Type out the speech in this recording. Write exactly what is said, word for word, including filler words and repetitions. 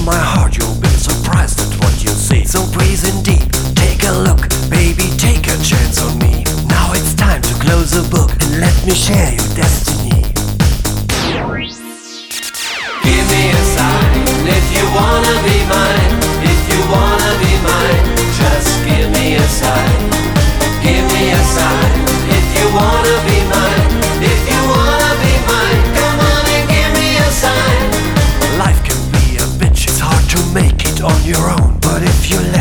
my heart, you'll be surprised at what you see. So breathe in deep, take a look, baby, take a chance on me. Now it's time to close the book and let me share your destiny. Give me a sign if you wanna be mine. If you wanna be mine, just give me a sign. Give me a sign if you wanna be mine. If you wanna be mine, come on and give me a sign. Life can be a bitch, it's hard to make it on your own, but if you let